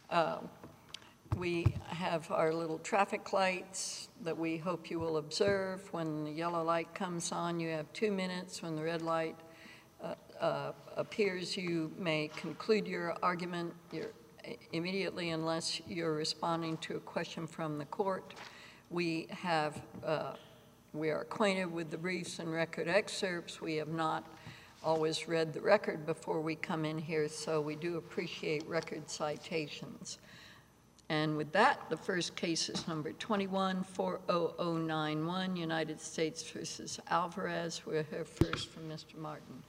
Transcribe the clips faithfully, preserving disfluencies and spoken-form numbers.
Uh, we have our little traffic lights that we hope you will observe. When the yellow light comes on, you have two minutes. When the red light uh, uh, appears, you may conclude your argument your, immediately unless you're responding to a question from the court. We have, uh, we are acquainted with the briefs and record excerpts. We have not always read the record before we come in here, so we do appreciate record citations. And with that, the first case is number twenty-one four oh oh nine one, United States versus Alvarez. We'll hear first from Mister Martin.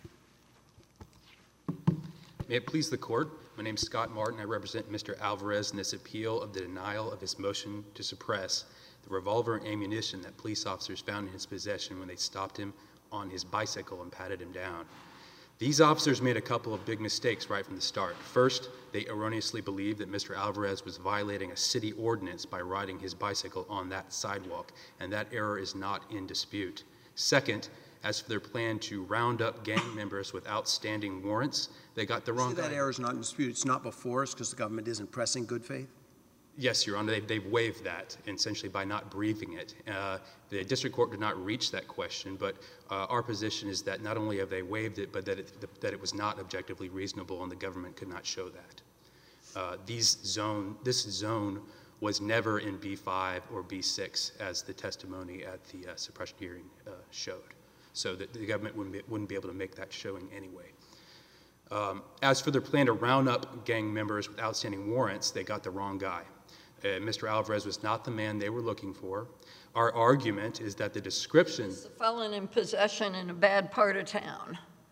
May it please the court, my name is Scott Martin. I represent Mister Alvarez in this appeal of the denial of his motion to suppress the revolver and ammunition that police officers found in his possession when they stopped him on his bicycle and patted him down. These officers made a couple of big mistakes right from the start. First, they erroneously believed that Mister Alvarez was violating a city ordinance by riding his bicycle on that sidewalk, and that error is not in dispute. Second, as for their plan to round up gang members with outstanding warrants, they got the wrong guy. That error is not in dispute. It's not before us because the government isn't pressing good faith? Yes, Your Honor, they've, they've waived that, essentially by not briefing it. Uh, the district court did not reach that question, but uh, our position is that not only have they waived it, but that it, that it was not objectively reasonable and the government could not show that. Uh, these zone, this zone was never in B five or B six as the testimony at the uh, suppression hearing uh, showed. So that the government wouldn't be, wouldn't be able to make that showing anyway. Um, as for their plan to round up gang members with outstanding warrants, they got the wrong guy. Uh, Mister Alvarez was not the man they were looking for. Our argument is that the description— He's a felon in possession in a bad part of town.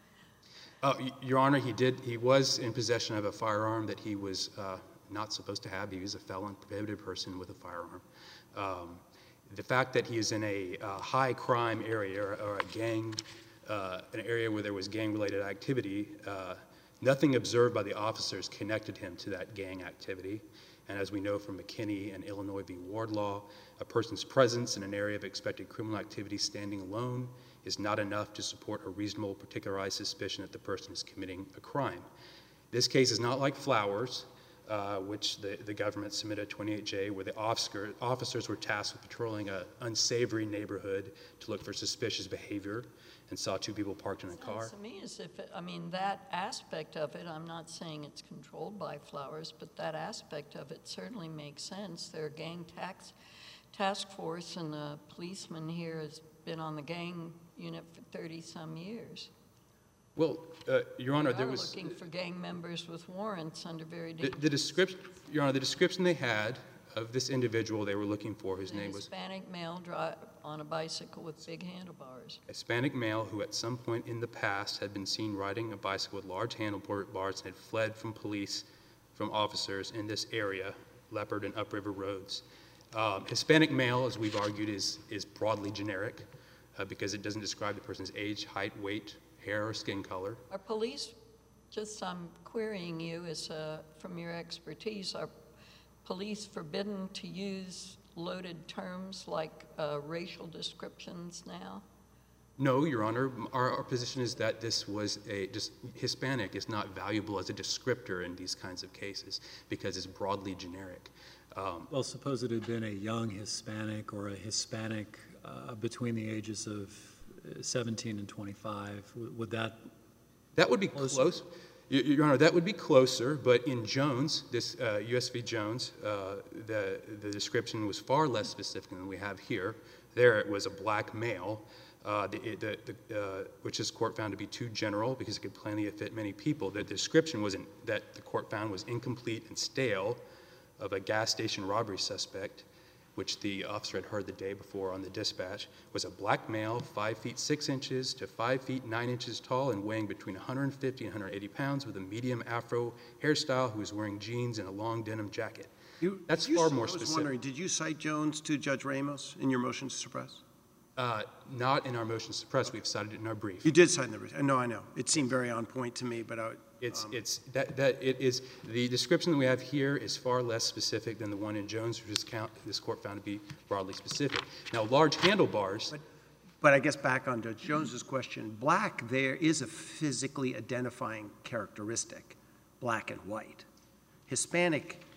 Uh, Your Honor, he did. He was in possession of a firearm that he was uh, not supposed to have. He was a felon, prohibited person with a firearm. Um, the fact that he is in a uh, high crime area or, or a gang, uh, an area where there was gang-related activity, uh, nothing observed by the officers connected him to that gang activity. And as we know from McKinney and Illinois v. Wardlaw, a person's presence in an area of expected criminal activity standing alone is not enough to support a reasonable particularized suspicion that the person is committing a crime. This case is not like Flowers, uh, which the, the government submitted a twenty-eight J, where the officer, officers were tasked with patrolling an unsavory neighborhood to look for suspicious behavior and saw two people parked in a car. Sounds to me as if, it, I mean, that aspect of it, I'm not saying it's controlled by Flowers, but that aspect of it certainly makes sense. They're a gang tax, task force, and the policeman here has been on the gang unit for thirty-some years. Well, uh, Your Honor, They there are was— looking for gang members with warrants under very the, dangerous— the description, Your Honor, the description they had of this individual they were looking for, whose name was— Hispanic male drive on a bicycle with big handlebars. Hispanic male who at some point in the past had been seen riding a bicycle with large handlebars and had fled from police, from officers in this area, Leopard and Upriver Roads. Um, Hispanic male, as we've argued, is, is broadly generic uh, because it doesn't describe the person's age, height, weight, hair, or skin color. Are police, just I'm querying you as uh, from your expertise, are police forbidden to use loaded terms like uh, racial descriptions now? No, Your Honor. Our, our position is that this was a, just Hispanic is not valuable as a descriptor in these kinds of cases because it's broadly generic. Um, well, suppose it had been a young Hispanic or a Hispanic uh, between the ages of seventeen and twenty-five. Would that? That would be closer? close. Your Honor, that would be closer, but in Jones, this uh, U S v. Jones, uh, the, the description was far less specific than we have here. There it was a black male, uh, the, the, the, uh, which this court found to be too general because it could plainly fit many people. The description was in, that the court found was incomplete and stale of a gas station robbery suspect, which the officer had heard the day before on the dispatch, was a black male, five feet six inches to five feet nine inches tall and weighing between one hundred fifty and one hundred eighty pounds with a medium afro hairstyle who was wearing jeans and a long denim jacket. You, That's you, far more I was specific. wondering, did you cite Jones to Judge Ramos in your motion to suppress? Uh, not in our motion to suppress. We've cited it in our brief. You did cite in the brief. No, I know. It seemed very on point to me, but I, It's um, it's that that it is the description that we have here is far less specific than the one in Jones, which is count, this court found to be broadly specific. Now, large handlebars. But, but I guess back on Judge Jones's question, black there is a physically identifying characteristic, black and white. Hispanic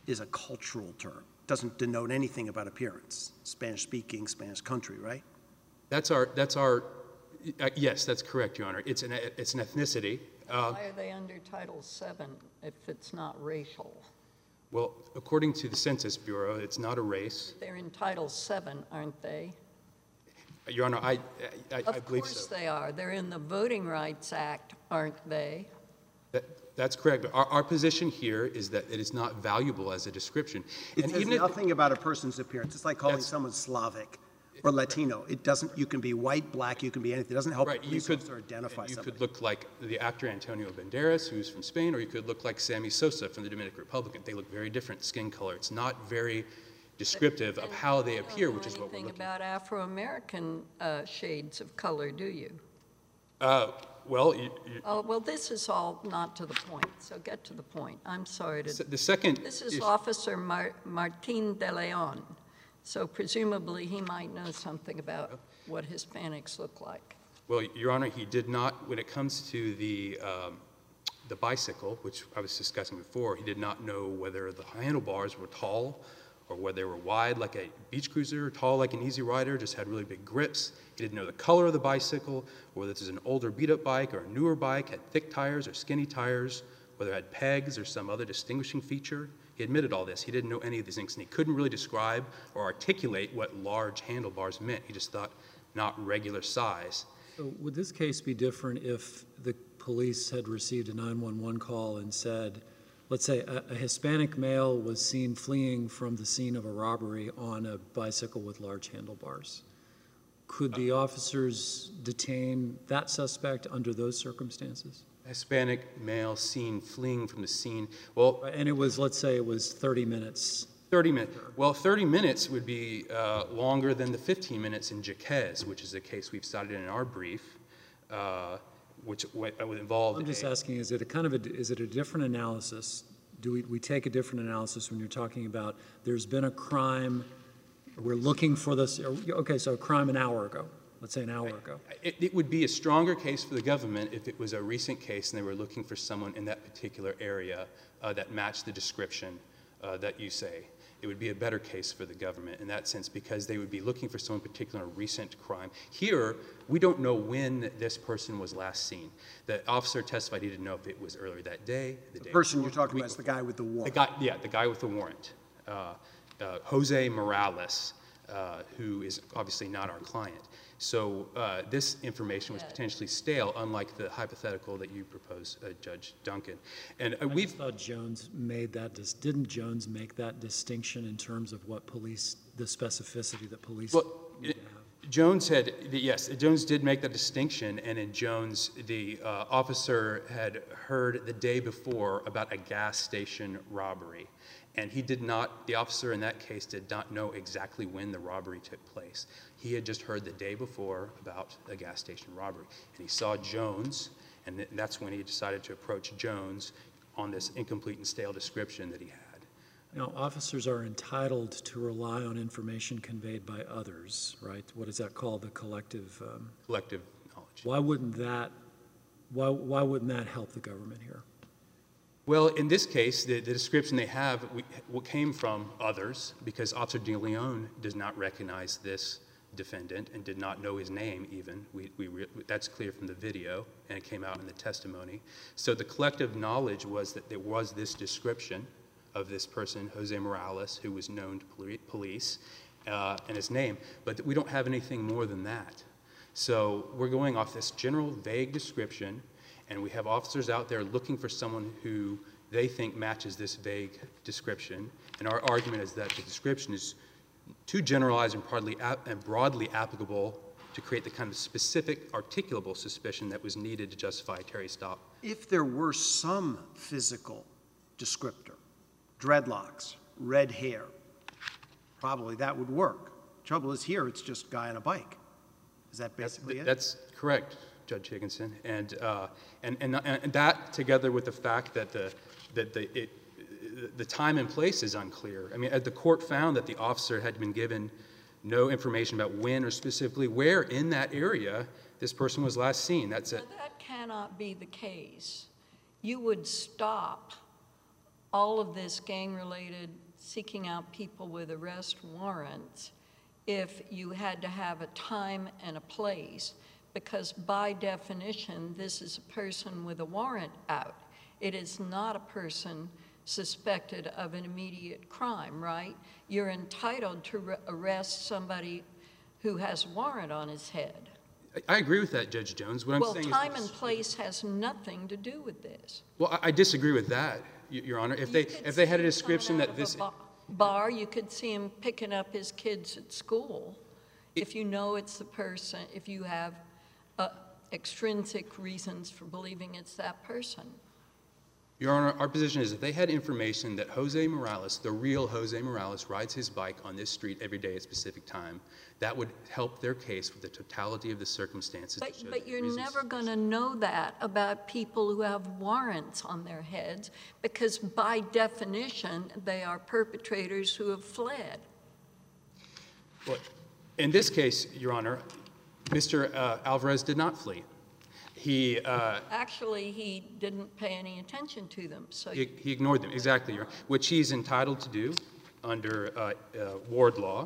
is a cultural term. Doesn't denote anything about appearance. Spanish-speaking, Spanish country, right? That's our, that's our, uh, yes, that's correct, Your Honor. It's an, it's an ethnicity. Uh, Why are they under Title seven if it's not racial? well, according to the Census Bureau, it's not a race. They're in Title seven, aren't they? Your Honor, I, I, I Of believe course so. they are. They're in the Voting Rights Act, aren't they? That, that's correct, but our, our position here is that it is not valuable as a description. It And says even if- nothing about a person's appearance. It's like calling That's- someone Slavic or Latino. It doesn't, you can be white, black, you can be anything. It doesn't help a Right, you police could, officer identify you somebody. could look like the actor Antonio Banderas, who's from Spain, or you could look like Sammy Sosa from the Dominican Republic. They look very different skin color. It's not very descriptive of And how they you don't appear, know which is what we're anything looking about Afro-American uh, shades of color, do you? at. Uh, well, you, you, Oh, well, this is all not to the point, so get to the point. I'm sorry to, the second. this is issue- Officer Mar- Martin de Leon, so presumably he might know something about what Hispanics look like. Well, Your Honor, he did not, when it comes to the, um, the bicycle, which I was discussing before, he did not know whether the handlebars were tall or whether they were wide like a beach cruiser, tall like an Easy Rider, just had really big grips. He didn't know the color of the bicycle, or whether this is an older beat-up bike or a newer bike, had thick tires or skinny tires, whether it had pegs or some other distinguishing feature. He admitted all this. He didn't know any of these things, and he couldn't really describe or articulate what large handlebars meant. He just thought not regular size. So would this case be different if the police had received a nine one one call and said, let's say a, a Hispanic male was seen fleeing from the scene of a robbery on a bicycle with large handlebars? Could the officers detain that suspect under those circumstances? Hispanic male seen fleeing from the scene. Well, And it was, let's say it was thirty minutes. thirty minutes. Well, thirty minutes would be uh, longer than the fifteen minutes in Jaquez, which is a case we've cited in our brief, uh, which w- would involve. I'm just a- asking, is it a kind of a, is it a different analysis? Do we, we take a different analysis when you're talking about there's been a crime, we're looking for this, okay, so a crime an hour ago, let's say an hour ago. It, it would be a stronger case for the government if it was a recent case and they were looking for someone in that particular area uh, that matched the description uh, that you say. It would be a better case for the government in that sense because they would be looking for someone particular in a recent crime. Here, we don't know when this person was last seen. The officer testified he didn't know if it was earlier that day, the, The day person you're before, talking week about is the guy with the The warrant. guy, yeah, the guy with the warrant, uh, uh, Jose Morales, uh, who is obviously not our client. So uh, this information was Yeah. potentially stale, unlike the hypothetical that you proposed, uh, Judge Duncan. And uh, I we've just thought Jones made that, dis- didn't Jones make that distinction in terms of what police, the specificity that police Well, need it- to have? Jones had, yes, Jones did make that distinction, and in Jones, the uh, officer had heard the day before about a gas station robbery. And he did not, the officer in that case did not know exactly when the robbery took place. He had just heard the day before about a gas station robbery. And he saw Jones, and th- that's when he decided to approach Jones on this incomplete and stale description that he had. Now, officers are entitled to rely on information conveyed by others, right? What is that called, the collective? Um, Collective knowledge. why wouldn't that, why, why wouldn't that help the government here? Well, in this case, the, the description they have we, what came from others because Officer De Leon does not recognize this defendant and did not know his name even. We, we, re- that's clear from the video, and it came out in the testimony. So the collective knowledge was that there was this description of this person, Jose Morales, who was known to poli- police, uh, and his name, but we don't have anything more than that. So we're going off this general vague description, and we have officers out there looking for someone who they think matches this vague description. And our argument is that the description is too generalized and broadly, ap- and broadly applicable to create the kind of specific, articulable suspicion that was needed to justify a Terry stop. If there were some physical descriptor, dreadlocks, red hair, probably that would work. Trouble is here, it's just guy on a bike. Is that basically it? That's correct, Judge Higginson. And, uh, and, and, and that, together with the fact that the, that the, it, the time and place is unclear. I mean, the court found that the officer had been given no information about when or specifically where in that area this person was last seen. That's Now, it. that cannot be the case. You would stop all of this gang-related, seeking out people with arrest warrants if you had to have a time and a place, because by definition, this is a person with a warrant out. It is not a person suspected of an immediate crime, right? You're entitled to re- arrest somebody who has a warrant on his head. I agree with that, Judge Jones. What I'm Well, saying time is and place has nothing to do with this. Well, I I disagree with that, Y- Your Honor. If they You could if they see had a him description coming that out this of a ba- bar, you could see him picking up his kids at school. If you know it's the person, if you have uh, extrinsic reasons for believing it's that person. Your Honor, our position is if they had information that Jose Morales, the real Jose Morales, rides his bike on this street every day at a specific time, that would help their case with the totality of the circumstances. to But, show but that you're reasons- never going to know that about people who have warrants on their heads, because by definition, they are perpetrators who have fled. Well, in this case, Your Honor, Mister uh, Alvarez did not flee. He, uh, Actually, he didn't pay any attention to them, so he, he ignored them, exactly, Your Honor, which he's entitled to do under uh, uh, ward law.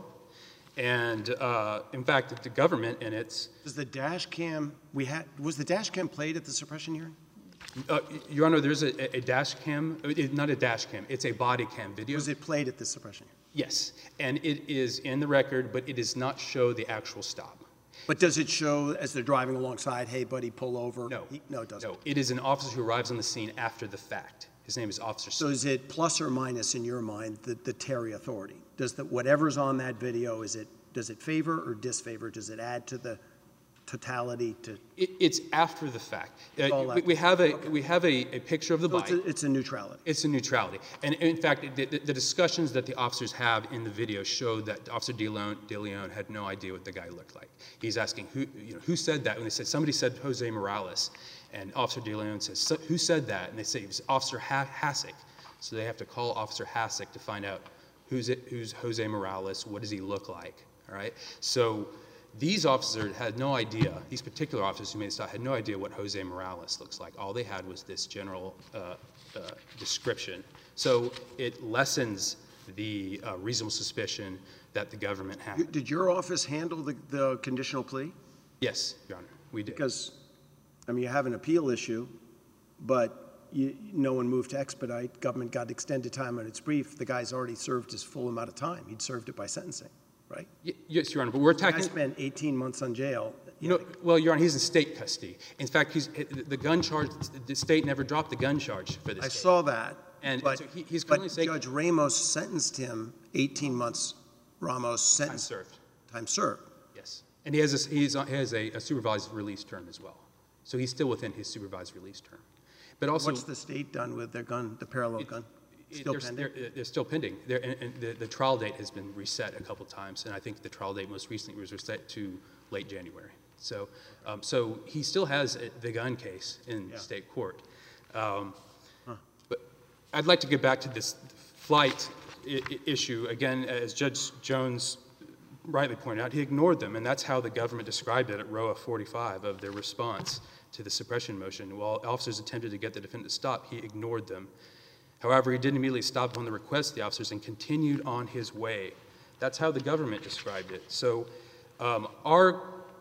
And uh, in fact, the government and its, Does the dash cam, we had, was the dash cam played at the suppression hearing? uh, Your Honor, there's a, a dash cam, uh, it- not a dash cam, it's a body cam video. Was it played at the suppression hearing? Yes, and it is in the record, but it does not show the actual stop. But does it show as they're driving alongside, hey, buddy, pull over? No. He- No, it doesn't. No, it is an officer who arrives on the scene after the fact. His name is Officer So is it plus or minus in your mind, the, the Terry authority? Does the, whatever's on that video, is it, does it favor or disfavor? Does it add to the totality to? It, it's after the fact. Uh, all we, that- we have a we have a, a picture of the So bike. it's a, it's a neutrality. It's a neutrality, and in fact, the, the, the discussions that the officers have in the video show that Officer De Leon, De Leon had no idea what the guy looked like. He's asking who you know who said that, and they said somebody said Jose Morales, and Officer De Leon says "So- who said that, and they say it was Officer ha- Hasek. So they have to call Officer Hasek to find out who's it, who's Jose Morales, what does he look like, all right? So these officers had no idea, these particular officers who made the stop had no idea what Jose Morales looks like. All they had was this general uh, uh, description. So it lessens the uh, reasonable suspicion that the government had. Did your office handle the, the conditional plea? Yes, Your Honor, we did. Because, I mean, you have an appeal issue, but you, no one moved to expedite. Government got extended time on its brief. The guy's already served his full amount of time. He'd served it by sentencing, right? Y- yes, Your Honor, but we're The guy attacking. spent eighteen months on jail. You know, well, Your Honor, he's in state custody. In fact, he's, the gun charge, the state never dropped the gun charge for this I case. saw that. And but, so he- he's but currently saying- Judge Ramos sentenced him eighteen months. Ramos Time sentenced. served, Time served. yes. And he has a, he's, on- he has a, a supervised release term as well. So he's still within his supervised release term. But also. What's the state done with their gun, the parallel it- gun? it- Still they're, pending? They're, they're still pending. They're, and, and the, the trial date has been reset a couple times, and I think the trial date most recently was reset to late January. So, um, so he still has uh, the gun case in Yeah. state court. Um, But I'd like to get back to this flight I- I- issue. Again, as Judge Jones rightly pointed out, he ignored them, and that's how the government described it at row forty-five of their response to the suppression motion. While officers attempted to get the defendant to stop, he ignored them. However, he didn't immediately stop upon the request of the officers and continued on his way. That's how the government described it. So um, our,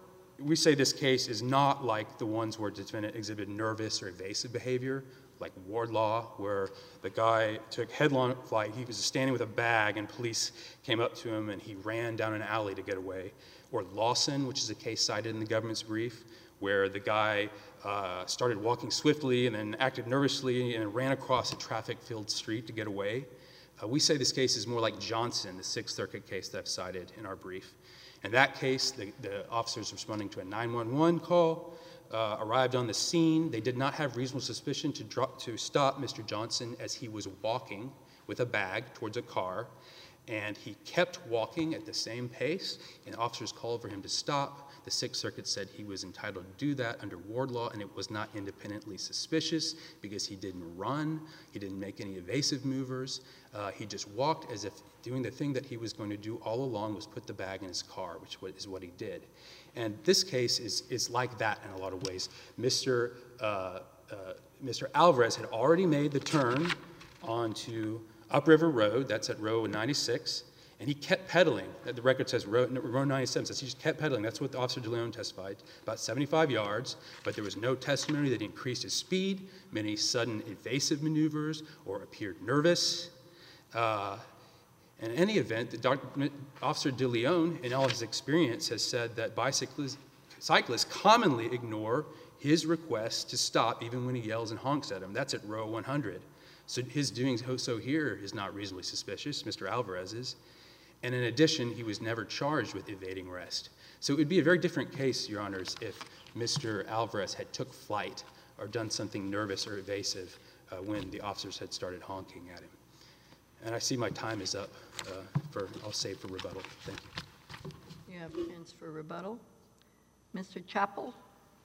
we say this case is not like the ones where the defendant exhibited nervous or evasive behavior, like Wardlaw, where the guy took headlong flight. He was standing with a bag and police came up to him and he ran down an alley to get away. Or Lawson, which is a case cited in the government's brief, where the guy uh, started walking swiftly and then acted nervously and ran across a traffic-filled street to get away. Uh, we say this case is more like Johnson, the Sixth Circuit case that I've cited in our brief. In that case, the, the officers responding to a nine one one call uh, arrived on the scene. They did not have reasonable suspicion to, drop, to stop Mister Johnson as he was walking with a bag towards a car, and he kept walking at the same pace, and officers called for him to stop. The Sixth Circuit said he was entitled to do that under ward law, and it was not independently suspicious because he didn't run, he didn't make any evasive movers. Uh, he just walked as if doing the thing that he was going to do all along was put the bag in his car, which is what he did. And this case is, is like that in a lot of ways. Mister Uh, uh, Mister Alvarez had already made the turn onto Upriver Road, that's at row ninety-six, and he kept pedaling. The record says row, row ninety-seven, says he just kept pedaling. That's what Officer DeLeon testified, about seventy-five yards, but there was no testimony that he increased his speed, made any sudden evasive maneuvers, or appeared nervous. Uh, in any event, the Doctor Officer DeLeon, in all his experience, has said that bicyclists cyclists commonly ignore his request to stop even when he yells and honks at him. That's at row one hundred. So his doing so here is not reasonably suspicious, Mister Alvarez's. And in addition, he was never charged with evading arrest. So it would be a very different case, Your Honors, if Mister Alvarez had took flight or done something nervous or evasive uh, when the officers had started honking at him. And I see my time is up. Uh, for I'll save for rebuttal. Thank you. You have a chance for rebuttal. Mister Chappell?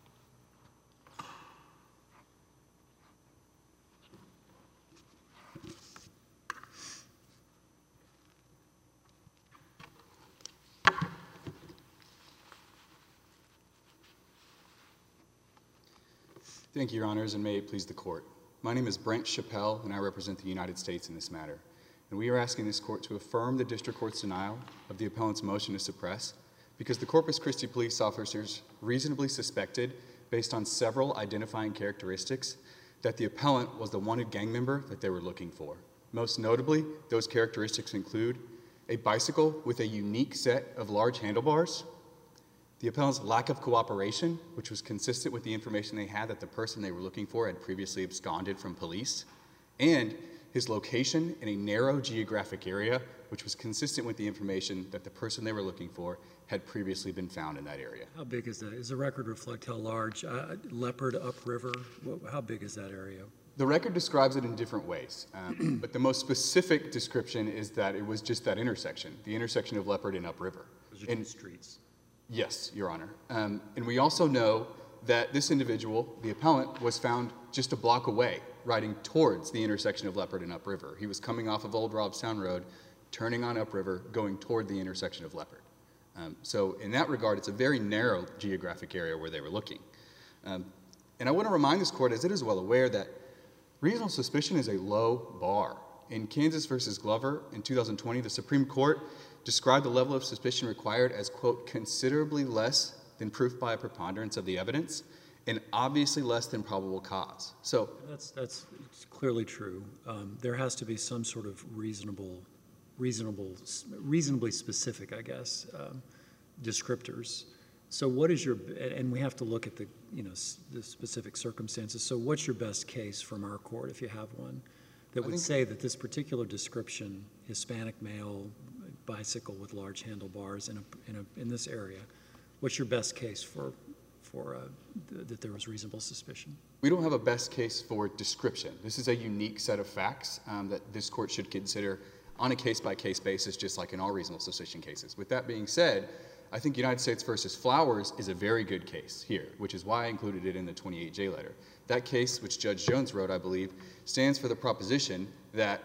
Thank you, Your Honors, and may it please the Court. My name is Brent Chappell, and I represent the United States in this matter. And we are asking this Court to affirm the District Court's denial of the appellant's motion to suppress because the Corpus Christi police officers reasonably suspected, based on several identifying characteristics, that the appellant was the wanted gang member that they were looking for. Most notably, those characteristics include a bicycle with a unique set of large handlebars, the appellant's lack of cooperation, which was consistent with the information they had that the person they were looking for had previously absconded from police, and his location in a narrow geographic area, which was consistent with the information that the person they were looking for had previously been found in that area. How big is that? Does the record reflect how large? Uh, Leopard upriver, what, how big is that area? The record describes it in different ways, um, but the most specific description is that it was just that intersection, the intersection of Leopard and upriver. Those are two streets. Yes, Your Honor. Um, and we also know that this individual, the appellant, was found just a block away, riding towards the intersection of Leopard and Upriver. He was coming off of Old Robstown Road, turning on Upriver, going toward the intersection of Leopard. Um, so in that regard, it's a very narrow geographic area where they were looking. Um, and I want to remind this Court, as it is well aware, that reasonable suspicion is a low bar. In Kansas versus Glover in two thousand twenty, the Supreme Court described the level of suspicion required as, quote, considerably less than proof by a preponderance of the evidence and obviously less than probable cause. So that's that's clearly true. Um, there has to be some sort of reasonable, reasonable, reasonably specific, I guess, um, descriptors. So what is your, and we have to look at the, you know, the specific circumstances. So what's your best case from our court, if you have one, that would say that this particular description, Hispanic male, bicycle with large handlebars in a, in a, in this area, what's your best case for for uh, th that there was reasonable suspicion? We don't have a best case for description. This is a unique set of facts um, that this Court should consider on a case-by-case basis, just like in all reasonable suspicion cases. With that being said, I think United States versus Flowers is a very good case here, which is why I included it in the twenty-eight J letter. That case, which Judge Jones wrote, I believe, stands for the proposition that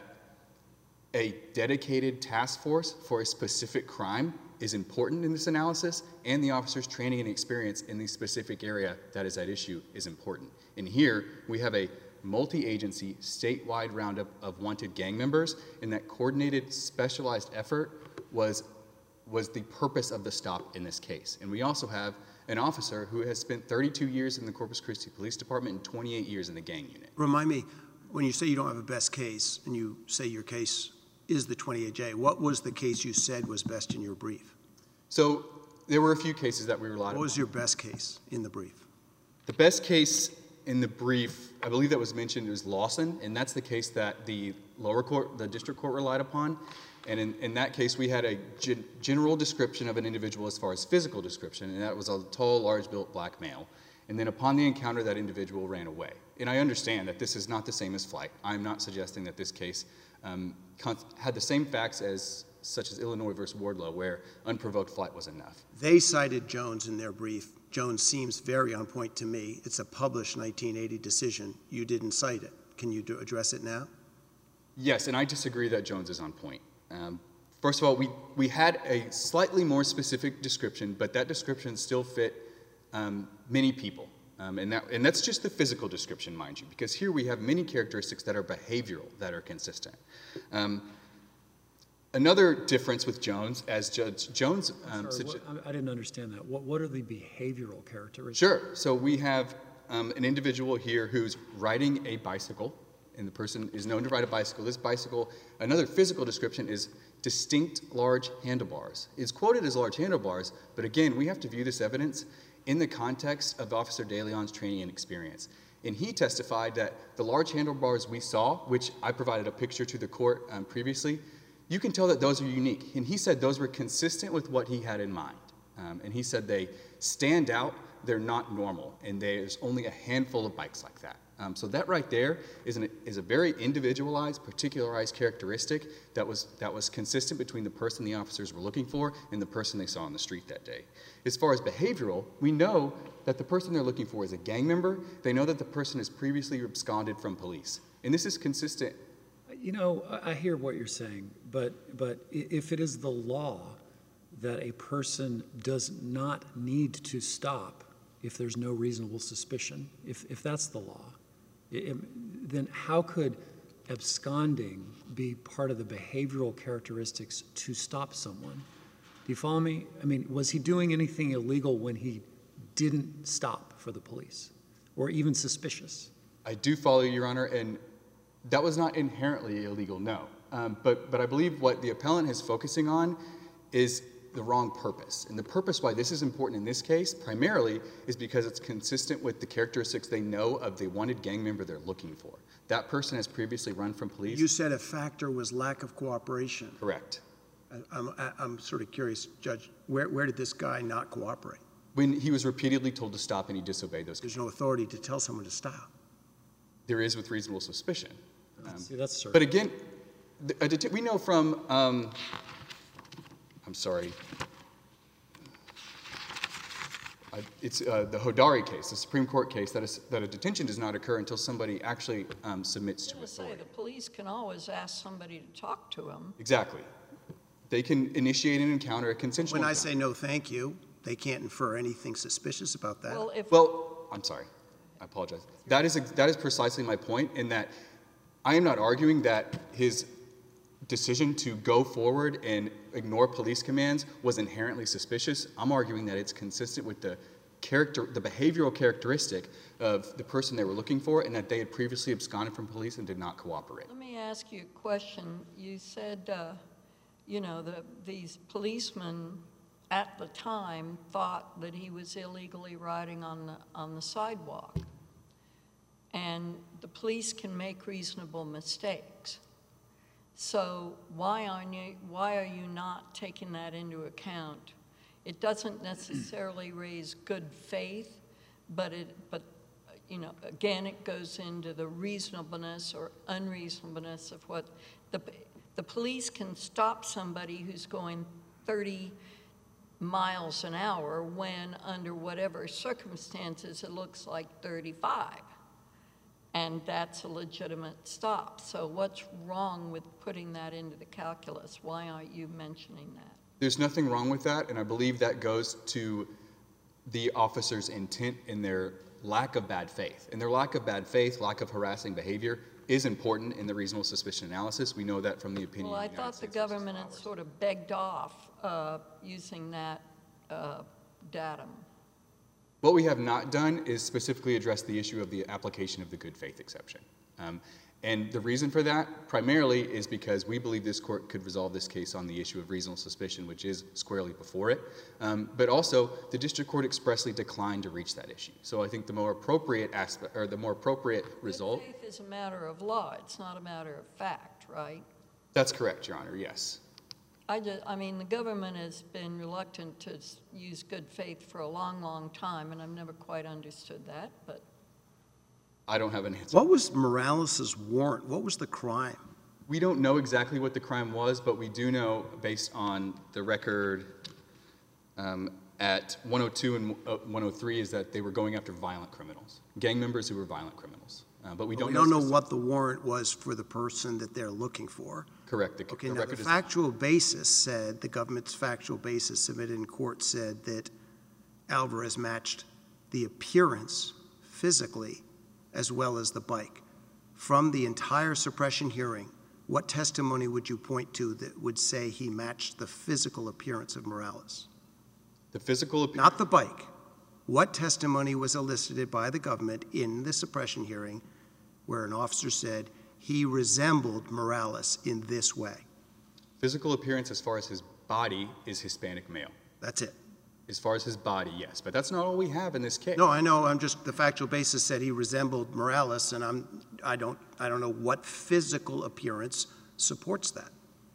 a dedicated task force for a specific crime is important in this analysis, and the officer's training and experience in the specific area that is at issue is important. And here, we have a multi-agency, statewide roundup of wanted gang members, and that coordinated, specialized effort was, was the purpose of the stop in this case. And we also have an officer who has spent thirty-two years in the Corpus Christi Police Department and twenty-eight years in the gang unit. Remind me, when you say you don't have a best case, and you say your case is the twenty-eight J, what was the case you said was best in your brief? So there were a few cases that we relied on. What was your best case in the brief? The best case in the brief, I believe that was mentioned, was Lawson, and that's the case that the lower court, the district court relied upon. And in, in that case, we had a gen general description of an individual as far as physical description, and that was a tall, large-built black male. And then upon the encounter, that individual ran away. And I understand that this is not the same as flight. I'm not suggesting that this case um, had the same facts as such as Illinois versus Wardlow, where unprovoked flight was enough. They cited Jones in their brief. Jones seems very on point to me. It's a published nineteen eighty decision. You didn't cite it. Can you do, address it now? Yes, and I disagree that Jones is on point. Um, first of all, we, we had a slightly more specific description, but that description still fit um, many people. Um, and, that, and that's just the physical description, mind you, because here we have many characteristics that are behavioral, that are consistent. Um, another difference with Jones, as Judge Jones... Um, Sorry, suge- what, I I didn't understand that. What, what are the behavioral characteristics? Sure. So we have um, an individual here who's riding a bicycle, and the person is known to ride a bicycle. This bicycle, another physical description is distinct large handlebars. It's quoted as large handlebars, but again, we have to view this evidence in the context of Officer DeLeon's training and experience. And he testified that the large handlebars we saw, which I provided a picture to the court um, previously, you can tell that those are unique. And he said those were consistent with what he had in mind. Um, and he said they stand out, they're not normal, and there's only a handful of bikes like that. Um, so that right there is, an, is a very individualized, particularized characteristic that was, that was consistent between the person the officers were looking for and the person they saw on the street that day. As far as behavioral, we know that the person they're looking for is a gang member. They know that the person has previously absconded from police. And this is consistent. You know, I I hear what you're saying, but, but i- if it is the law that a person does not need to stop if there's no reasonable suspicion, if, if that's the law, i- im- then how could absconding be part of the behavioral characteristics to stop someone? Do you follow me? I mean, was he doing anything illegal when he didn't stop for the police, or even suspicious? I do follow you, Your Honor, and that was not inherently illegal, no. Um, but, but I believe what the appellant is focusing on is the wrong purpose. And the purpose why this is important in this case, primarily, is because it's consistent with the characteristics they know of the wanted gang member they're looking for. That person has previously run from police. You said a factor was lack of cooperation. Correct. I- I'm, I- I'm sort of curious, Judge, where, where did this guy not cooperate? When he was repeatedly told to stop and he disobeyed those There's no authority to tell someone to stop. there is with reasonable suspicion. Um, See, that's certain. but again, the, a det- we know from, um, I'm sorry, I, it's uh, the Hodari case, the Supreme Court case, that, is, that a detention does not occur until somebody actually um, submits to I was gonna say, authority. the police can always ask somebody to talk to them. Exactly. They can initiate an encounter, a consensual When I encounter. say no thank you, they can't infer anything suspicious about that. Well, if, Well, I'm sorry. I apologize. That is, that is precisely my point, in that I am not arguing that his decision to go forward and ignore police commands was inherently suspicious. I'm arguing that it's consistent with the character, the behavioral characteristic of the person they were looking for, and that they had previously absconded from police and did not cooperate. let me ask you a question. You said, uh, you know, the, these policemen at the time thought that he was illegally riding on the, on the sidewalk. And the police can make reasonable mistakes. So why aren't you, why are you not taking that into account? It doesn't necessarily raise good faith, but it, but, you know, again, it goes into the reasonableness or unreasonableness of what the, the police can stop somebody who's going thirty miles an hour when, under whatever circumstances, it looks like thirty-five. And that's a legitimate stop. So what's wrong with putting that into the calculus? Why aren't you mentioning that? There's nothing wrong with that, and I believe that goes to the officer's intent and their lack of bad faith. And their lack of bad faith, lack of harassing behavior, is important in the reasonable suspicion analysis. We know that from the opinion Well, I of the United thought the States versus government had Flowers. sort of begged off uh, using that uh, datum. What we have not done is specifically address the issue of the application of the good faith exception. Um, and the reason for that primarily is because we believe this court could resolve this case on the issue of reasonable suspicion, which is squarely before it. Um, but also, the district court expressly declined to reach that issue. So I think the more appropriate aspect, or the more appropriate result. Good faith is a matter of law. It's not a matter of fact, right? That's correct, Your Honor. Yes. I just, I mean, the government has been reluctant to s- use good faith for a long, long time, and I've never quite understood that, but I don't have an answer. What was Morales' warrant? What was the crime? We don't know exactly what the crime was, but we do know, based on the record um, at one oh two and uh, one oh three, is that they were going after violent criminals, gang members who were violent criminals. Uh, but we don't We know. don't know speci- what the warrant was for the person that they're looking for. Correct. The, Okay, the now the record is factual basis said, the government's factual basis submitted in court said that Alvarez matched the appearance physically as well as the bike. From the entire suppression hearing, what testimony would you point to that would say he matched the physical appearance of Morales? The physical appearance. Not the bike. What testimony was elicited by the government in the suppression hearing where an officer said he resembled Morales in this way? Physical appearance as far as his body is Hispanic male. That's it. As far as his body, yes. But that's not all we have in this case. No, I know. I'm just, the factual basis said he resembled Morales, and I'm, I don't, I don't know what physical appearance supports that.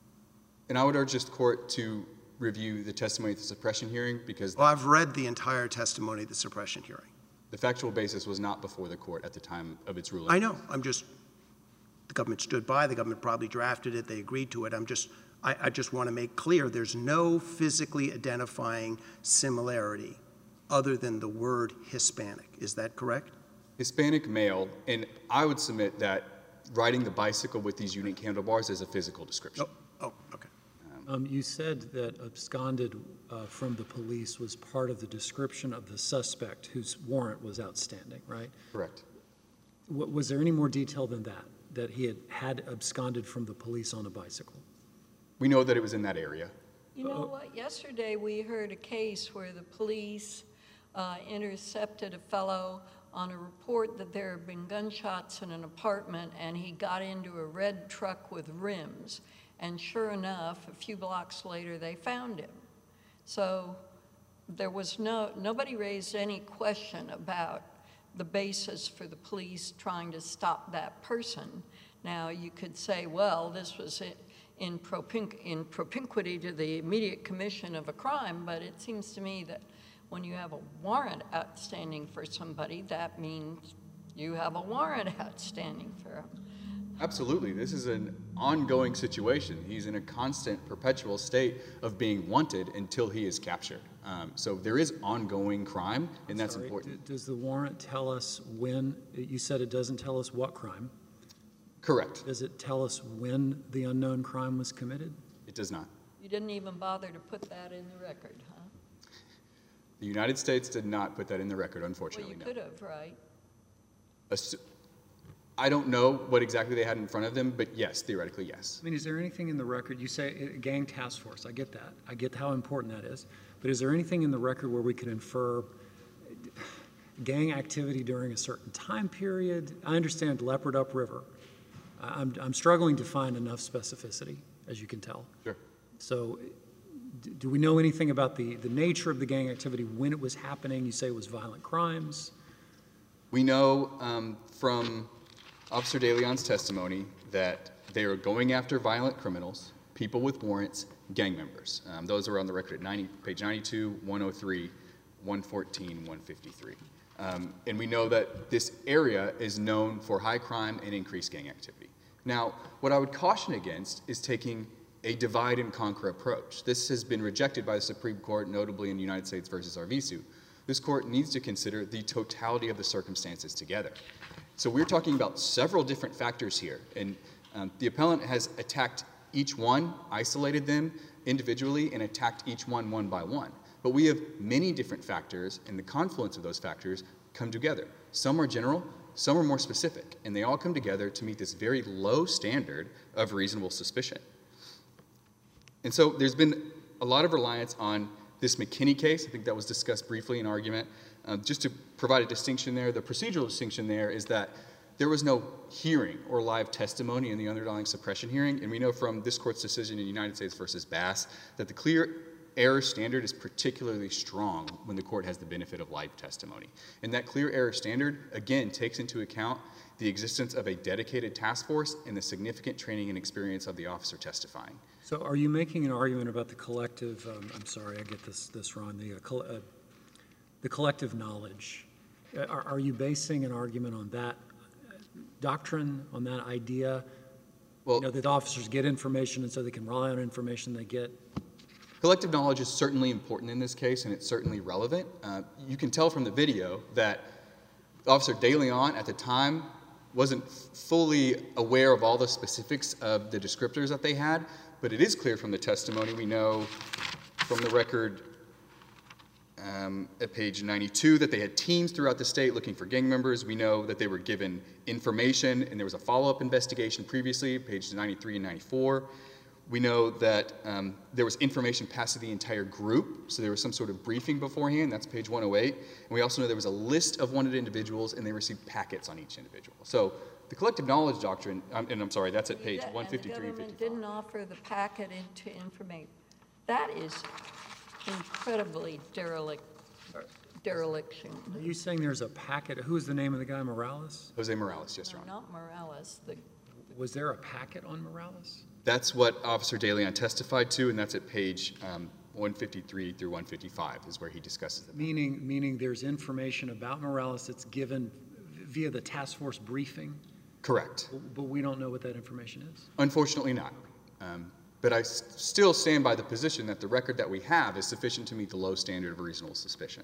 And I would urge this court to review the testimony at the suppression hearing because Well, I've read the entire testimony at the suppression hearing. the factual basis was not before the court at the time of its ruling. I know. I'm just, the government stood by, the government probably drafted it, they agreed to it. I'm just, I, I just want to make clear there's no physically identifying similarity other than the word Hispanic. Is that correct? Hispanic male, and I would submit that riding the bicycle with these unique handlebars is a physical description. Oh, oh, okay. Um, you said that absconded uh, from the police was part of the description of the suspect whose warrant was outstanding, right? Correct. W- was there any more detail than that, that he had, had absconded from the police on a bicycle? We know that it was in that area. You know what? Yesterday, we heard a case where the police uh, intercepted a fellow on a report that there had been gunshots in an apartment, and he got into a red truck with rims. And sure enough, a few blocks later, they found him. So there was no, nobody raised any question about the basis for the police trying to stop that person. Now, you could say, well, this was in, propinqu- in propinquity to the immediate commission of a crime, but it seems to me that when you have a warrant outstanding for somebody, that means you have a warrant outstanding for him. Absolutely. This is an ongoing situation. He's in a constant, perpetual state of being wanted until he is captured. Um, so there is ongoing crime, and that's Sorry, important. d- Does the warrant tell us when, you said it doesn't tell us what crime. Correct. Does it tell us when the unknown crime was committed? It does not. You didn't even bother to put that in the record, huh? The United States did not put that in the record, Well, unfortunately. you no. could have, right? Assu- I don't know what exactly they had in front of them, but yes, theoretically, yes. I mean, is there anything in the record, you say uh, gang task force, I get that. I get how important that is. But is there anything in the record where we could infer gang activity during a certain time period? I understand Leopard Upriver. I- I'm, I'm struggling to find enough specificity, as you can tell. Sure. So d- do we know anything about the, the nature of the gang activity, when it was happening? You say it was violent crimes. We know um, from Officer De Leon's testimony that they are going after violent criminals, people with warrants, gang members. Um, those are on the record at ninety, page ninety-two, one oh three, one fourteen, one fifty-three. Um, and we know that this area is known for high crime and increased gang activity. Now, what I would caution against is taking a divide and conquer approach. This has been rejected by the Supreme Court, notably in United States versus Arvizu. This court needs to consider the totality of the circumstances together. So we're talking about several different factors here, and um, the appellant has attacked each one, isolated them individually, and attacked each one one by one. But we have many different factors, and the confluence of those factors come together. Some are general, some are more specific, and they all come together to meet this very low standard of reasonable suspicion. And so there's been a lot of reliance on this McKinney case. I think that was discussed briefly in argument. Uh, just to provide a distinction there, the procedural distinction there is that there was no hearing or live testimony in the underlying suppression hearing, and we know from this court's decision in United States versus Bass that the clear error standard is particularly strong when the court has the benefit of live testimony. And that clear error standard, again, takes into account the existence of a dedicated task force and the significant training and experience of the officer testifying. So are you making an argument about the collective, um, I'm sorry, I get this, this wrong, the, uh, col- uh, the collective knowledge? Uh, Are, are you basing an argument on that doctrine, on that idea? Well, You know, that officers get information and so they can rely on information they get? collective knowledge is certainly important in this case, and it's certainly relevant. Uh, you can tell from the video that Officer De Leon at the time wasn't f- fully aware of all the specifics of the descriptors that they had, but it is clear from the testimony we know from the record um, at page ninety-two that they had teams throughout the state looking for gang members. We know that they were given information, and there was a follow-up investigation previously, pages ninety-three and ninety-four. We know that um, there was information passed to the entire group, so there was some sort of briefing beforehand. That's page one oh eight. And we also know there was a list of wanted individuals, and they received packets on each individual. So the collective knowledge doctrine, um, and I'm sorry, that's at page And one fifty-three and the government fifty-five. didn't offer the packet in to informate. That is incredibly derelict, dereliction. Are you saying there's a packet? Who is the name of the guy, Morales? Jose Morales, yes, Your Honor. Not Morales, the, Was there a packet on Morales? That's what Officer De Leon testified to, and that's at page um, one fifty-three through one fifty-five is where he discusses it. Meaning, meaning there's information about Morales that's given via the task force briefing, Correct. but we don't know what that information is? Unfortunately not. Um, but I s- still stand by the position that the record that we have is sufficient to meet the low standard of reasonable suspicion.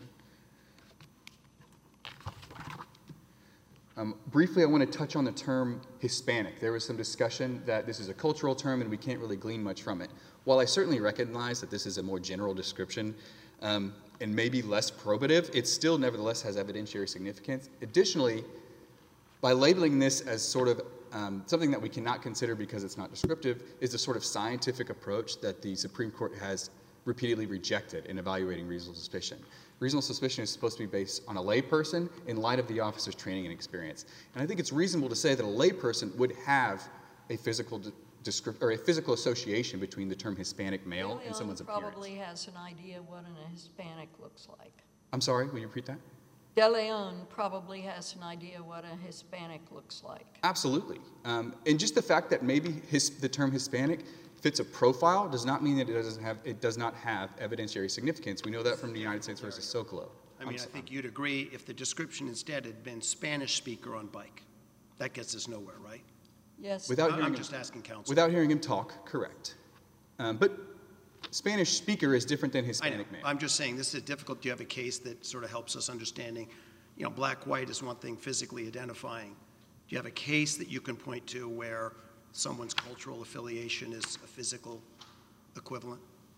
Um, briefly, I want to touch on the term Hispanic. There was some discussion that this is a cultural term and we can't really glean much from it. While I certainly recognize that this is a more general description um, and maybe less probative, it still nevertheless has evidentiary significance. Additionally, by labeling this as sort of um, something that we cannot consider because it's not descriptive is a sort of scientific approach that the Supreme Court has repeatedly rejected in evaluating reasonable suspicion. Reasonable suspicion is supposed to be based on a layperson in light of the officer's training and experience. And I think it's reasonable to say that a layperson would have a physical de- descrip- or a physical association between the term Hispanic male De and Leon someone's appearance. probably has an idea what an Hispanic looks like. I'm sorry, will you repeat that? De Leon probably has an idea what a Hispanic looks like. Absolutely. Um, and just the fact that maybe his, the term Hispanic fits a profile does not mean that it doesn't have it does not have evidentiary significance. We know that from the United States versus Socolow. I mean, I think you'd agree if the description instead had been Spanish speaker on bike. That gets us nowhere, right? Yes. Without I- hearing I'm him- just asking counsel. Without hearing him talk, correct. Um, but Spanish speaker is different than I know. Hispanic male. I'm just saying, this is difficult. Do you have a case that sort of helps us understanding, you know, black, white is one thing, physically identifying. Do you have a case that you can point to where someone's cultural affiliation is a physical equivalent?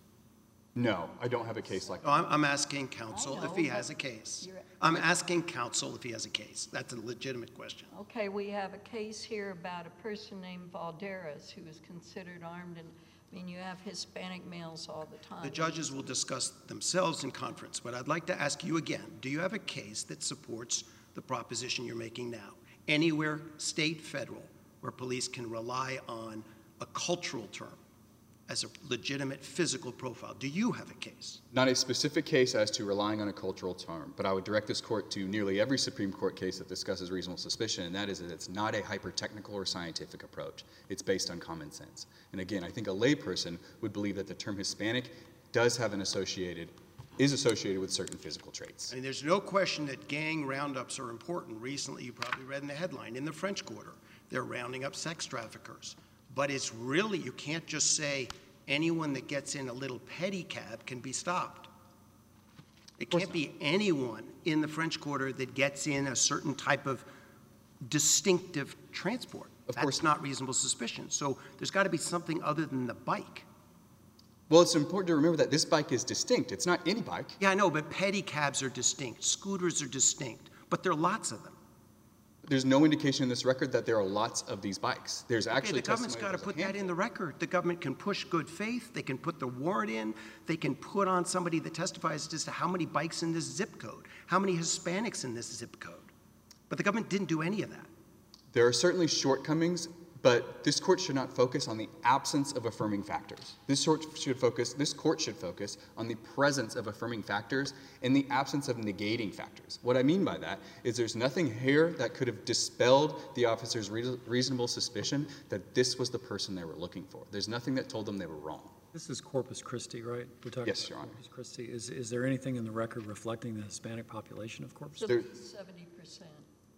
No, I don't have a case like No, that. I'm, I'm asking counsel I if he know, has but a case. you're- I'm asking counsel if he has a case. That's a legitimate question. Okay, we have a case here about a person named Valderas who is considered armed, and, I mean, you have Hispanic males all the time. The judges will discuss themselves in conference, but I'd like to ask you again, do you have a case that supports the proposition you're making now? Anywhere, state, federal, where police can rely on a cultural term as a legitimate physical profile. Do you have a case? Not a specific case as to relying on a cultural term, but I would direct this court to nearly every Supreme Court case that discusses reasonable suspicion, and that is that it's not a hyper-technical or scientific approach. It's based on common sense. And again, I think a layperson would believe that the term Hispanic does have an associated, is associated with certain physical traits. I mean, there's no question that gang roundups are important. Recently, you probably read in the headline, in the French Quarter, they're rounding up sex traffickers. But it's really, you can't just say anyone that gets in a little pedicab can be stopped. It can't be anyone in the French Quarter that gets in a certain type of distinctive transport. Of course That's not reasonable suspicion. So there's got to be something other than the bike. Well, it's important to remember that this bike is distinct. It's not any bike. Yeah, I know, but pedicabs are distinct. Scooters are distinct. But there are lots of them. There's no indication in this record that there are lots of these bikes. There's Okay, actually the government's testimony got to there's a put that in handful. the record. The government can push good faith. They can put the warrant in. They can put on somebody that testifies as to how many bikes in this zip code, how many Hispanics in this zip code. But the government didn't do any of that. There are certainly shortcomings, but this court should not focus on the absence of affirming factors. This court should focus, this court should focus on the presence of affirming factors and the absence of negating factors. What I mean by that is there's nothing here that could have dispelled the officer's rea- reasonable suspicion that this was the person they were looking for. There's nothing that told them they were wrong. This is Corpus Christi, right? We're talking Yes, about Your Honor. Corpus Christi. Is, is there anything in the record reflecting the Hispanic population of Corpus? So There- seventy percent.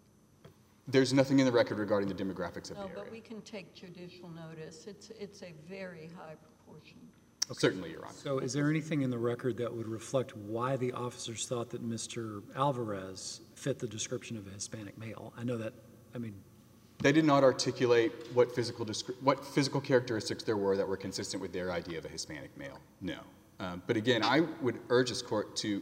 There's nothing in the record regarding the demographics of No, the but area. we can take judicial notice. It's, it's a very high proportion. Certainly, Your Honor. So is there anything in the record that would reflect why the officers thought that Mister Alvarez fit the description of a Hispanic male? I know that, I mean, They did not articulate what physical descri- what physical characteristics there were that were consistent with their idea of a Hispanic male. No. Um, but again, I would urge this court to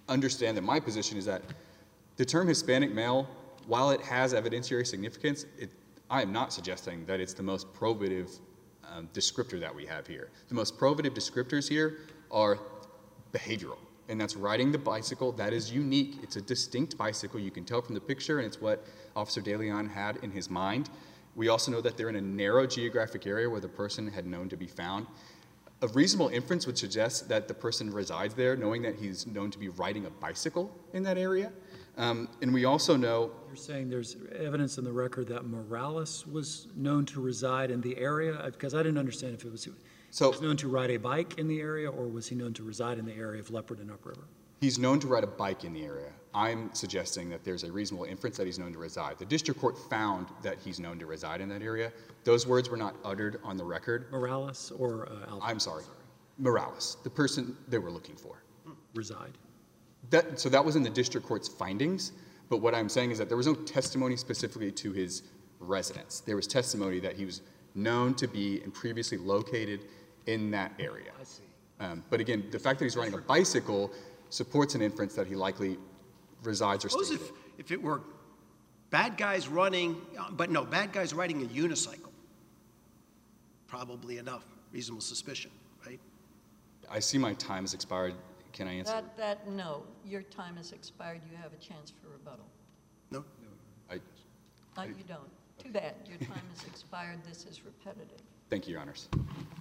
understand that my position is that the term Hispanic male, while it has evidentiary significance, it, I am not suggesting that it's the most probative um, descriptor that we have here. The most probative descriptors here are behavioral, and that's riding the bicycle. That is unique. It's a distinct bicycle. You can tell from the picture, and it's what Officer De Leon had in his mind. We also know that they're in a narrow geographic area where the person had known to be found. A reasonable inference would suggest that the person resides there, knowing that he's known to be riding a bicycle in that area. Um, and we also know... You're saying there's evidence in the record that Morales was known to reside in the area? Because I didn't understand if it was, So, he was known to ride a bike in the area, or was he known to reside in the area of Leopard and Upriver? he's known to ride a bike in the area. I'm suggesting that there's a reasonable inference that he's known to reside. The district court found that he's known to reside in that area. Those words were not uttered on the record. Morales or uh, Alvarez? I'm sorry. Morales, the person they were looking for. Reside. That, so that was in the district court's findings, but what I'm saying is that there was no testimony specifically to his residence. There was testimony that he was known to be and previously located in that area. I see. Um, but again, the fact that he's riding a bicycle supports an inference that he likely resides or Suppose stays if, there. if it were bad guys running, uh, but no, bad guys riding a unicycle. Probably enough, reasonable suspicion, right? I see my time has expired. Can I answer? That, that, no, your time has expired. You have a chance for rebuttal. No? I, Uh, you don't. Too bad. Your time has expired. This is repetitive. thank you, Your Honors.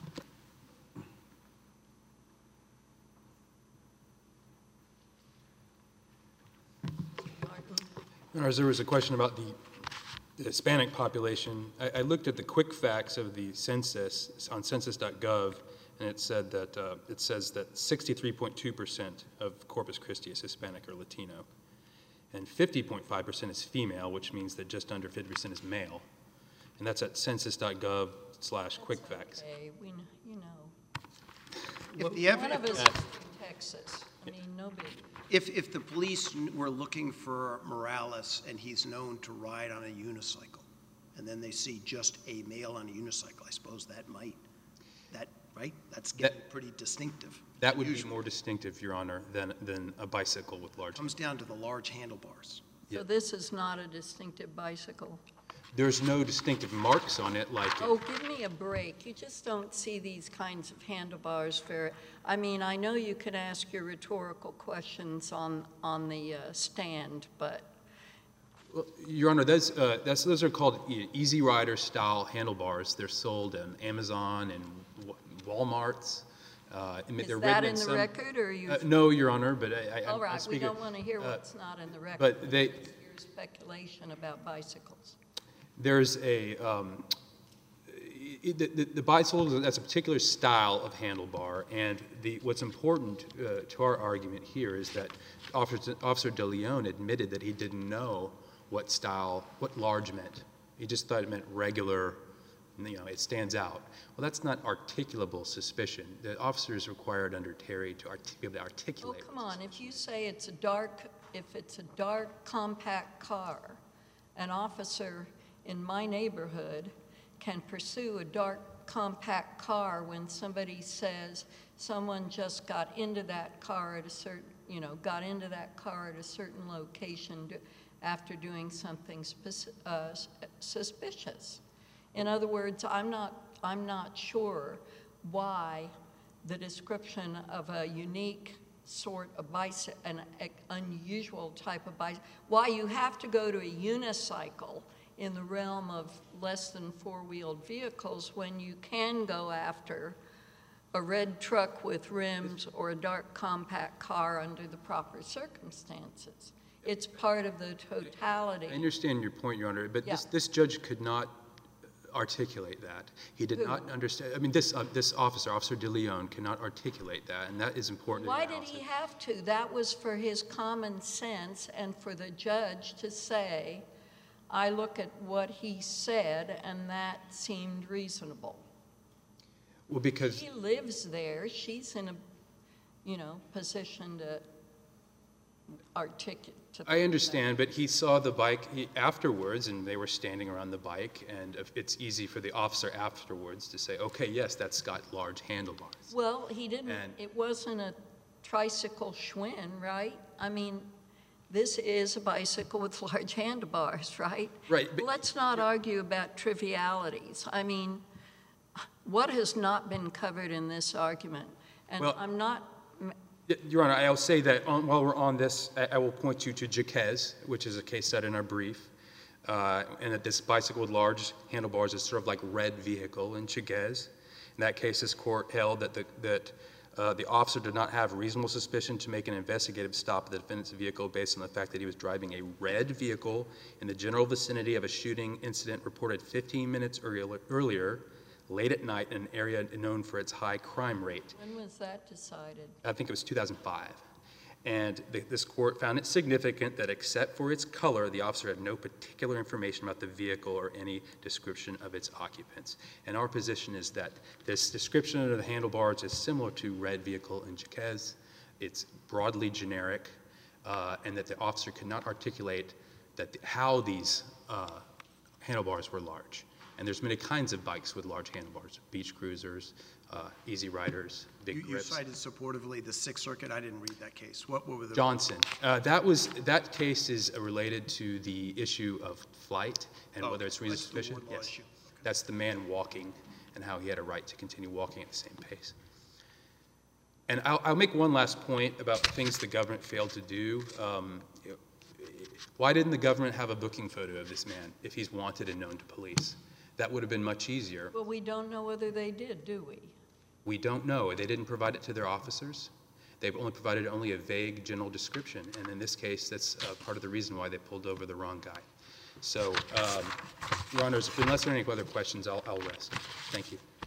Martin? Honors, there was a question about the the Hispanic population. I, I looked at the quick facts of the census on census dot gov, and it said that uh, it says that sixty-three point two percent of Corpus Christi is Hispanic or Latino, and fifty point five percent is female, which means that just under fifty percent is male, and that's at census dot gov slash quick facts. Okay, we, kn- you know. If the, ev- One of if us is from Texas. I mean, nobody. If, if the police n- were looking for Morales and he's known to ride on a unicycle, and then they see just a male on a unicycle, I suppose that might, that, right? That's getting pretty distinctive. That would be Usually. more distinctive, Your Honor, than, than a bicycle with large. Comes down to the large handlebars. Yeah. So this is not a distinctive bicycle. There's no distinctive marks on it like. Oh, give me a break. You just don't see these kinds of handlebars very, I mean, I know you can ask your rhetorical questions on, on the uh, stand, but Well, Your Honor, those, uh, that's, those are called e- Easy Rider style handlebars. They're sold on Amazon and Wa- Walmarts. Uh, and is they're that written in the some- record, or are you? Uh, no, Your Honor, but I, I, All I'm right, we speaking. don't want to hear uh, what's not in the record. But they, Your speculation about bicycles. there's a, um, i- the, the, the bicycle, that's a particular style of handlebar, and the, what's important uh, to our argument here is that Officer, Officer De Leon admitted that he didn't know what style, what large meant. He just thought it meant regular, you know, it stands out. Well, that's not articulable suspicion. The officer is required under Terry to arti- be able to Oh, articulate. come on, if you say it's a dark, if it's a dark compact car, an officer in my neighborhood can pursue a dark compact car when somebody says someone just got into that car at a certain, you know, got into that car at a certain location do- after doing something speci- uh, s- suspicious. In other words, I'm not, I'm not sure why the description of a unique sort of bicycle, an a- unusual type of bicycle, why you have to go to a unicycle in the realm of less than four-wheeled vehicles when you can go after a red truck with rims or a dark compact car under the proper circumstances. It's part of the totality. I understand your point, Your Honor, but this, Yeah. this judge could not articulate that. He did Who? not understand, I mean, this, uh, this officer, Officer De Leon, cannot articulate that, and that is important to the Why did analysis. he have to? That was for his common sense and for the judge to say, I look at what he said and that seemed reasonable. Well, because, She lives there, she's in a, you know, position to articulate. I understand, but he saw the bike he- afterwards, and they were standing around the bike, and if- it's easy for the officer afterwards to say, okay, yes, that's got large handlebars. Well, he didn't, And- it wasn't a tricycle Schwinn, right? I mean, this is a bicycle with large handlebars, right? Right, but- Let's not argue about trivialities. I mean, what has not been covered in this argument? And Well- I'm not, Y- Your Honor, I'll say that on, while we're on this, I, I will point you to Jaquez, which is a case set in our brief, uh, and that this bicycle with large handlebars is sort of like red vehicle in Jaquez. In that case, this court held that the, that uh, the officer did not have reasonable suspicion to make an investigative stop of the defendant's vehicle based on the fact that he was driving a red vehicle in the general vicinity of a shooting incident reported fifteen minutes earlier, earlier late at night in an area known for its high crime rate. when was that decided? I think it was two thousand five. And the, this court found it significant that except for its color, the officer had no particular information about the vehicle or any description of its occupants. And our position is that this description of the handlebars is similar to red vehicle in Jaquez. It's broadly generic, uh, and that the officer could not articulate that the, how these uh, handlebars were large. And there's many kinds of bikes with large handlebars: beach cruisers, uh, easy riders, big You, you grips. cited supportively the Sixth Circuit. I didn't read that case. What, what were the? Johnson. Uh, that was that case is uh, related to the issue of flight and Oh, whether it's reasonably that's the sufficient. Wardlaw Yes, issue. that's the man walking and how he had a right to continue walking at the same pace. And I'll, I'll make one last point about things the government failed to do. Um, you know, why didn't the government have a booking photo of this man if he's wanted and known to police? That would have been much easier. Well, we don't know whether they did, do we? We don't know. They didn't provide it to their officers. They've only provided only a vague general description. And in this case, that's uh, part of the reason why they pulled over the wrong guy. So, um, Your Honors, unless there are any other questions, I'll, I'll rest. Thank you.